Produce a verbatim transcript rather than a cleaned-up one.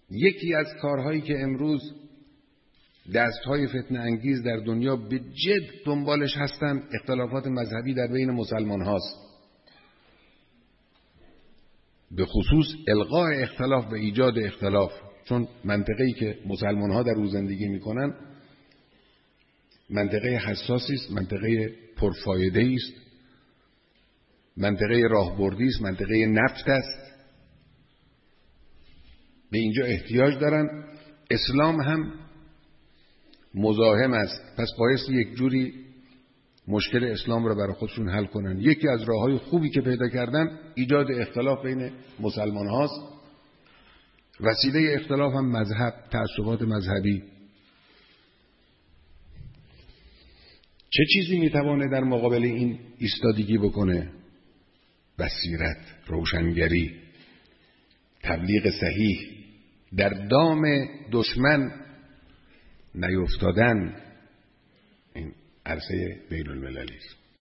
یکی از کارهایی که امروز دستهای فتنه انگیز در دنیا به جد دنبالش هستن اختلافات مذهبی در بین مسلمان هاست، به خصوص الغاء اختلاف و ایجاد اختلاف. چون منطقه‌ای که مسلمان ها در روز زندگی میکنن منطقه حساسی است، منطقه پرفایده است، منطقه راهبردی است، منطقه نفت است. به اینجا احتیاج دارن. اسلام هم مزاحم است، پس باعث یک جوری مشکل اسلام را برای خودشون حل کنن. یکی از راههای خوبی که پیدا کردن ایجاد اختلاف بین مسلمان هاست. وسیله اختلاف هم مذهب، تعصبات مذهبی. چه چیزی میتوانه در مقابل این ایستادگی بکنه؟ بصیرت، روشنگری، تبلیغ صحیح، در دام دشمن نیفتادن. این عرصه بین المللی است.